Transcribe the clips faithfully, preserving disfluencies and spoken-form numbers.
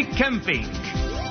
Handy Camping.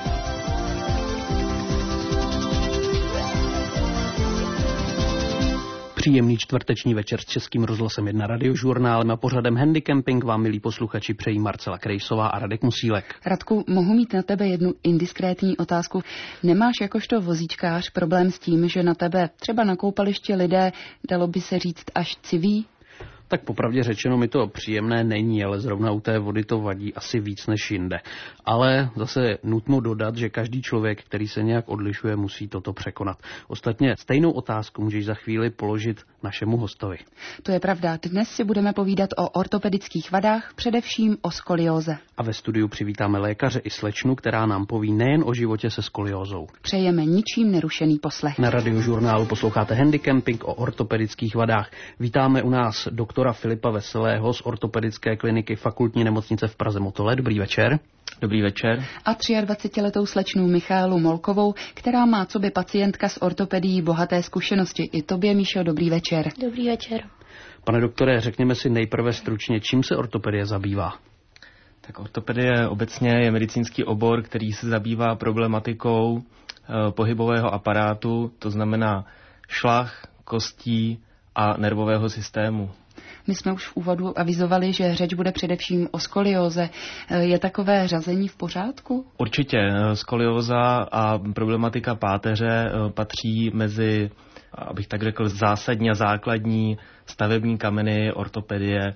Příjemný čtvrteční večer s Českým rozhlasem jedna radiožurnálem a pořadem Handy Camping vám, milí posluchači, přejí Marcela Krejsová a Radek Musílek. Radku, mohu mít na tebe jednu indiskrétní otázku. Nemáš jakožto vozíčkář problém s tím, že na tebe třeba na koupališti lidé, dalo by se říct, až civí? Tak popravdě řečeno mi to příjemné není, ale zrovna u té vody to vadí asi víc než jinde. Ale zase nutno dodat, že každý člověk, který se nějak odlišuje, musí toto překonat. Ostatně stejnou otázku můžeš za chvíli položit našemu hostovi. To je pravda. Dnes si budeme povídat o ortopedických vadách, především o skolióze. A ve studiu přivítáme lékaře i slečnu, která nám poví nejen o životě se skoliózou. Přejeme ničím nerušený poslech. Na radiožurnálu posloucháte Handy Camping o ortopedických vadách. Vítáme u nás doktora Filipa Veselého z ortopedické kliniky Fakultní nemocnice v Praze Motole. Dobrý večer. Dobrý večer. A dvacetiletou slečnu Michálu Molkovou, která má coby pacientka s ortopedií bohaté zkušenosti. I tobě, Míšo, dobrý večer. Dobrý večer. Pane doktore, řekněme si nejprve stručně, čím se ortopedie zabývá? Tak ortopedie obecně je medicínský obor, který se zabývá problematikou e, pohybového aparátu, to znamená šlach, kostí a nervového systému. My jsme už v úvodu avizovali, že řeč bude především o skolióze. Je takové řazení v pořádku? Určitě. Skolióza a problematika páteře patří mezi, abych tak řekl, zásadní a základní stavební kameny ortopedie,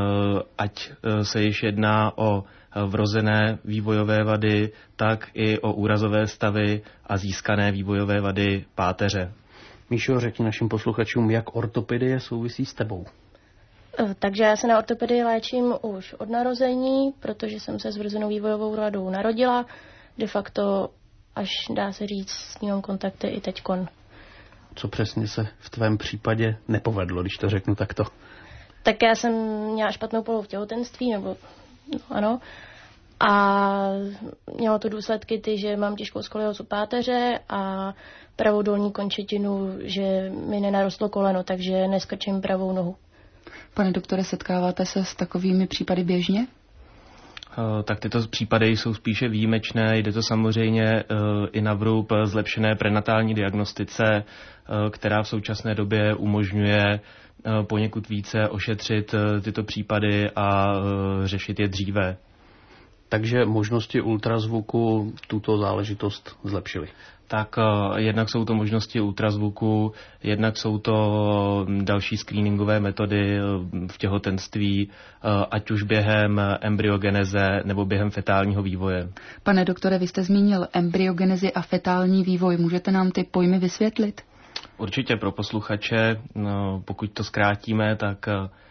ať se již jedná o vrozené vývojové vady, tak i o úrazové stavy a získané vývojové vady páteře. Míšo, řekni našim posluchačům, jak ortopedie souvisí s tebou. Takže já se na ortopedii léčím už od narození, protože jsem se s vrozenou vývojovou vadou narodila. De facto, až dá se říct, s ním mám kontakty i teďkon. Co přesně se v tvém případě nepovedlo, když to řeknu takto? Tak já jsem měla špatnou polohu v těhotenství, nebo no, ano. A mělo to důsledky ty, že mám těžkou skoliózu páteře a pravou dolní končetinu, že mi nenarostlo koleno, takže neskrčím pravou nohu. Pane doktore, setkáváte se s takovými případy běžně? Tak tyto případy jsou spíše výjimečné. Jde to samozřejmě i na vrub zlepšené prenatální diagnostice, která v současné době umožňuje poněkud více ošetřit tyto případy a řešit je dříve. Takže možnosti ultrazvuku tuto záležitost zlepšily. Tak jednak jsou to možnosti ultrazvuku, jednak jsou to další screeningové metody v těhotenství, ať už během embryogeneze nebo během fetálního vývoje. Pane doktore, vy jste zmínil embryogenezi a fetální vývoj. Můžete nám ty pojmy vysvětlit? Určitě pro posluchače, no, pokud to zkrátíme, tak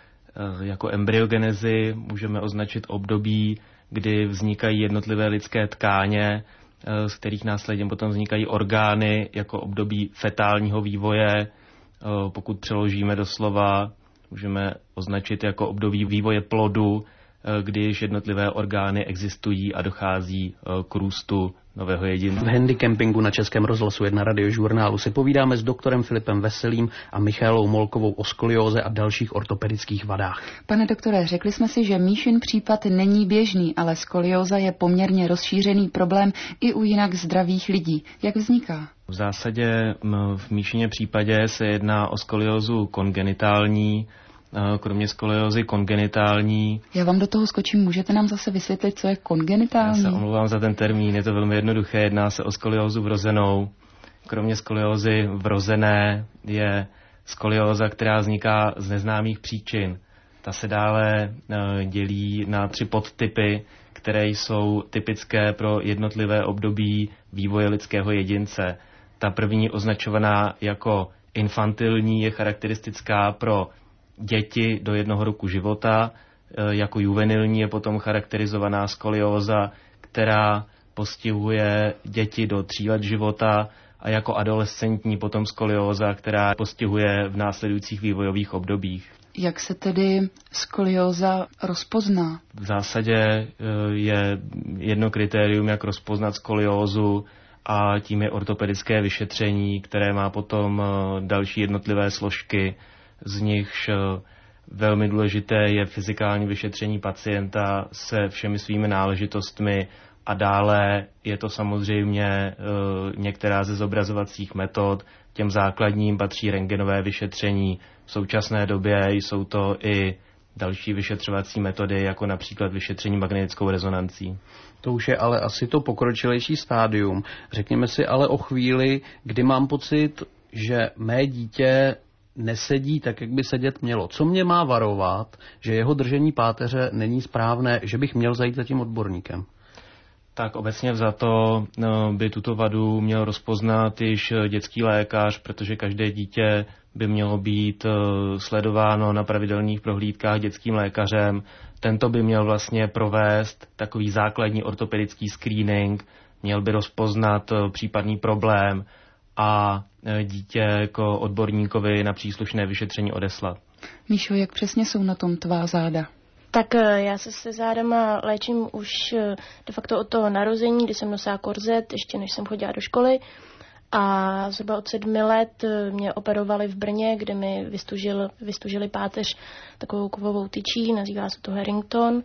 jako embryogenezi můžeme označit období, kdy vznikají jednotlivé lidské tkáně, z kterých následně potom vznikají orgány jako období fetálního vývoje. Pokud přeložíme doslova, můžeme označit jako období vývoje plodu, když jednotlivé orgány existují a dochází k růstu nového jedince. V Handy Campingu na Českém rozhlasu jedna radiožurnálu si povídáme s doktorem Filipem Veselým a Michálou Molkovou o skolióze a dalších ortopedických vadách. Pane doktore, řekli jsme si, že Míšin případ není běžný, ale skolióza je poměrně rozšířený problém i u jinak zdravých lidí. Jak vzniká? V zásadě v Míšině případě se jedná o skoliózu kongenitální, kromě skoliózy kongenitální. Já vám do toho skočím, můžete nám zase vysvětlit, co je kongenitální? Já se omlouvám za ten termín, je to velmi jednoduché, jedná se o skoliózu vrozenou. Kromě skoliózy vrozené je skolióza, která vzniká z neznámých příčin. Ta se dále dělí na tři podtypy, které jsou typické pro jednotlivé období vývoje lidského jedince. Ta první, označovaná jako infantilní, je charakteristická pro děti do jednoho roku života. Jako juvenilní je potom charakterizovaná skolióza, která postihuje děti do tří let života, a jako adolescentní potom skolióza, která postihuje v následujících vývojových obdobích. Jak se tedy skolióza rozpozná? V zásadě je jedno kritérium, jak rozpoznat skoliózu, a tím je ortopedické vyšetření, které má potom další jednotlivé složky, z nichž velmi důležité je fyzikální vyšetření pacienta se všemi svými náležitostmi A dále je to samozřejmě některá ze zobrazovacích metod. Těm základním patří rentgenové vyšetření. V současné době jsou to i další vyšetřovací metody, jako například vyšetření magnetickou rezonancí. To už je ale asi to pokročilejší stádium. Řekněme si ale o chvíli, kdy mám pocit, že mé dítě nesedí tak, jak by sedět mělo. Co mě má varovat, že jeho držení páteře není správné, že bych měl zajít za tím odborníkem? Tak obecně vzato by tuto vadu měl rozpoznat již dětský lékař, protože každé dítě by mělo být sledováno na pravidelných prohlídkách dětským lékařem. Tento by měl vlastně provést takový základní ortopedický screening, měl by rozpoznat případný problém a dítě jako odborníkovi na příslušné vyšetření odeslat. Míšo, jak přesně jsou na tom tvá záda? Tak já se se zádama léčím už de facto od toho narození, kdy jsem nosila korzet, ještě než jsem chodila do školy. A zhruba od sedmi let mě operovali v Brně, kde mi vystužil, vystužili páteř takovou kovovou tyčí, nazývá se to Harrington.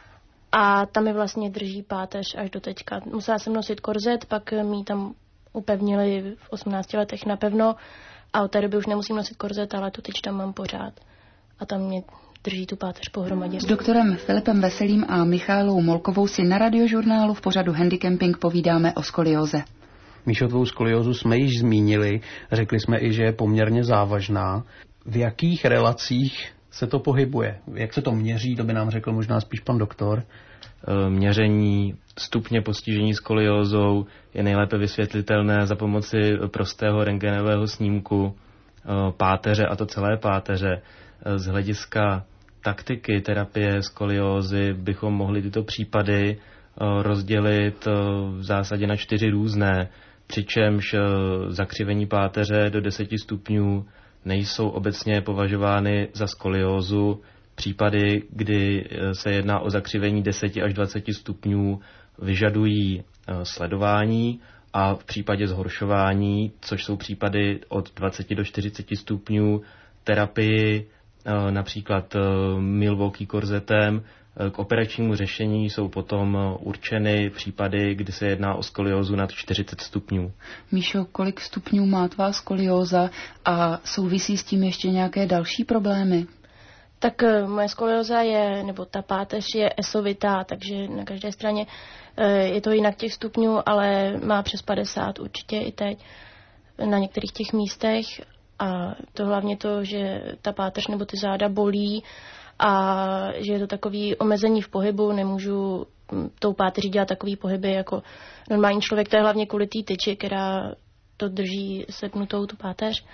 A tam mi vlastně drží páteř až do teďka. Musela jsem nosit korzet, pak mi tam upevnili v osmnácti letech napevno a od té doby už nemusím nosit korzet, ale tu tyč tam mám pořád. A tam mě drží tu páteř pohromadě. S doktorem Filipem Veselým a Michailou Molkovou si na Radiožurnálu v pořadu Handicamping povídáme o skolióze. Míšo, tvou skoliózu jsme již zmínili, řekli jsme i, že je poměrně závažná. V jakých relacích se to pohybuje? Jak se to měří, to by nám řekl možná spíš pan doktor. Měření stupně postižení skoliózou je nejlépe vysvětlitelné za pomoci prostého rentgenového snímku páteře, a to celé páteře. Z hlediska taktiky terapie skoliózy bychom mohli tyto případy rozdělit v zásadě na čtyři různé, přičemž zakřivení páteře do deseti stupňů nejsou obecně považovány za skoliózu. Případy, kdy se jedná o zakřivení deset až dvacet stupňů, vyžadují sledování a v případě zhoršování, což jsou případy od dvacet do čtyřiceti stupňů, terapii například Milwaukee korzetem. K operačnímu řešení jsou potom určeny případy, kdy se jedná o skoliózu nad čtyřicet stupňů. Míšo, kolik stupňů má tvá skolióza a souvisí s tím ještě nějaké další problémy? Tak moje skolióza je, nebo ta páteř je esovitá, takže na každé straně je to jinak těch stupňů, ale má přes padesát určitě i teď na některých těch místech. A to hlavně to, že ta páteř nebo ty záda bolí a že je to takový omezení v pohybu, nemůžu tou páteří dělat takový pohyby jako normální člověk, to je hlavně kvůli té tyči, která to drží sepnutou tu páteř.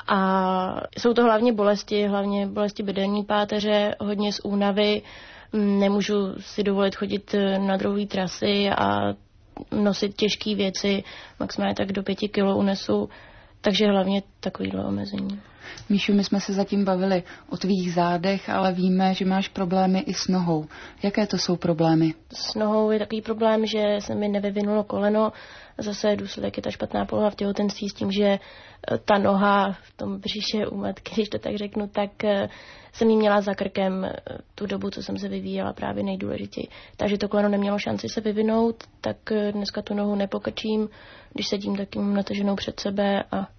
A jsou to hlavně bolesti, hlavně bolesti bedrenní páteře, hodně z únavy, nemůžu si dovolit chodit na druhé trasy a nosit těžké věci, maximálně tak do pěti kilo unesu, takže hlavně takovýhle omezení. Míšu, my jsme se zatím bavili o tvých zádech, ale víme, že máš problémy i s nohou. Jaké to jsou problémy? S nohou je takový problém, že se mi nevyvinulo koleno. Zase důsledek je ta špatná poloha v těhotenství s tím, že ta noha v tom břiše u matky, když to tak řeknu, tak jsem jí měla za krkem tu dobu, co jsem se vyvíjela právě nejdůležitěji. Takže to koleno nemělo šanci se vyvinout, tak dneska tu nohu nepokrčím, když sedím, tak ji mám nataženou před sebe a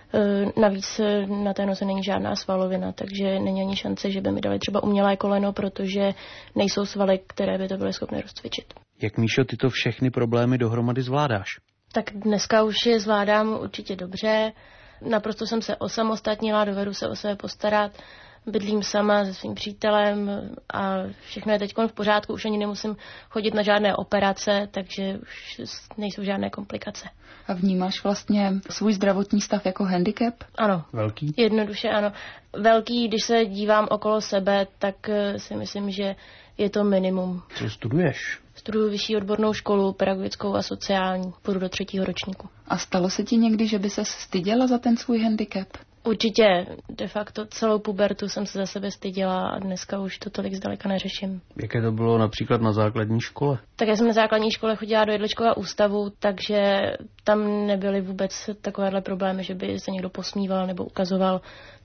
navíc na té noze není žádná svalovina, takže není ani šance, že by mi dali třeba umělé koleno, protože nejsou svaly, které by to byly schopné rozcvičit. Jak, Míšo, tyto všechny problémy dohromady zvládáš? Tak dneska už je zvládám určitě dobře. Naprosto jsem se osamostatnila, dovedu se o sebe postarat. Bydlím sama se svým přítelem a všechno je teď v pořádku, už ani nemusím chodit na žádné operace, takže už nejsou žádné komplikace. A vnímáš vlastně svůj zdravotní stav jako handicap? Ano. Velký? Jednoduše ano. Velký, když se dívám okolo sebe, tak si myslím, že je to minimum. Co studuješ? Studuju vyšší odbornou školu, pedagogickou a sociální. Půjdu do třetího ročníku. A stalo se ti někdy, že by ses styděla za ten svůj handicap? Určitě. De facto celou pubertu jsem se za sebe styděla a dneska už to tolik zdaleka neřeším. Jaké to bylo například na základní škole? Tak já jsem na základní škole chodila do jedličkova ústavu, takže tam nebyly vůbec takovéhle problémy, že by se někdo posmíval nebo ukazoval.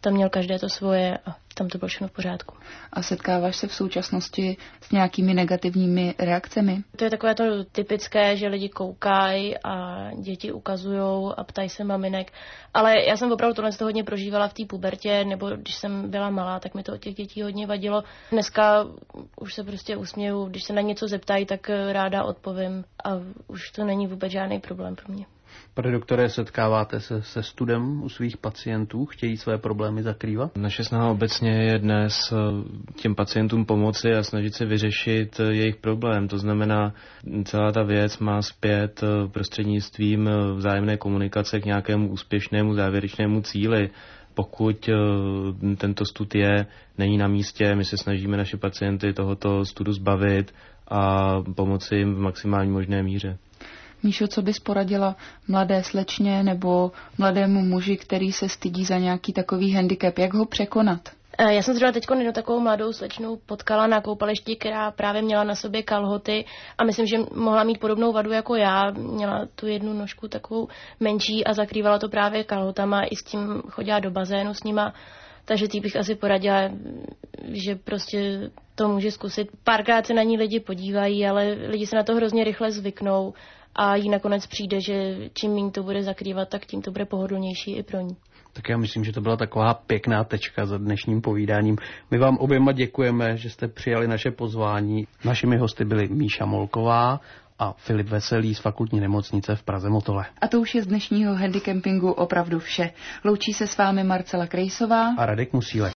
tam měl každé to svoje a tam to bylo všechno v pořádku. A setkáváš se v současnosti s nějakými negativními reakcemi? To je takové to typické, že lidi koukají a děti ukazujou a ptají se maminek. Ale já jsem opravdu tohle to hodně prožívala v té pubertě, nebo když jsem byla malá, tak mi to od těch dětí hodně vadilo. Dneska už se prostě usměju, když se na něco zeptají, tak ráda odpovím a už to není vůbec žádný problém pro mě. Pane doktore, setkáváte se se studem u svých pacientů? Chtějí své problémy zakrývat? Naše snaha obecně je dnes těm pacientům pomoci a snažit se vyřešit jejich problém. To znamená, celá ta věc má zpět prostřednictvím vzájemné komunikace k nějakému úspěšnému závěrečnému cíli. Pokud tento stud je, není na místě, my se snažíme naše pacienty tohoto studu zbavit a pomoci jim v maximální možné míře. Míšo, co bys poradila mladé slečně nebo mladému muži, který se stydí za nějaký takový handicap? Jak ho překonat? Já jsem zrovna teď jednu takovou mladou slečnu potkala na koupališti, která právě měla na sobě kalhoty a myslím, že mohla mít podobnou vadu jako já. Měla tu jednu nožku takovou menší a zakrývala to právě kalhotama, i s tím chodila do bazénu s nima. Takže tý bych asi poradila, že prostě to může zkusit. Párkrát se na ní lidi podívají, ale lidi se na to hrozně rychle zvyknou a jí nakonec přijde, že čím méně to bude zakrývat, tak tím to bude pohodlnější i pro ní. Tak já myslím, že to byla taková pěkná tečka za dnešním povídáním. My vám oběma děkujeme, že jste přijali naše pozvání. Našimi hosty byly Míša Molková a Filip Veselý z Fakultní nemocnice v Praze Motole. A to už je z dnešního handicampingu opravdu vše. Loučí se s vámi Marcela Krejsová a Radek Musílek.